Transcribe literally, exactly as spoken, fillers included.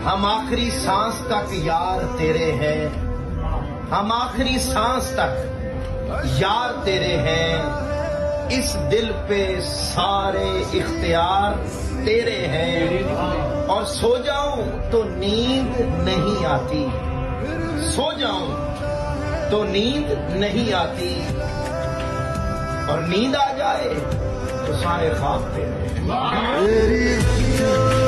हम आखिरी सांस तक यार तेरे हैं, हम आखिरी सांस तक यार तेरे हैं। इस दिल पे सारे इख्तियार तेरे हैं। और सो जाऊं तो नींद नहीं आती, सो जाऊं तो नींद नहीं आती, और नींद आ जाए तो सारे ख्वाब तेरे हैं।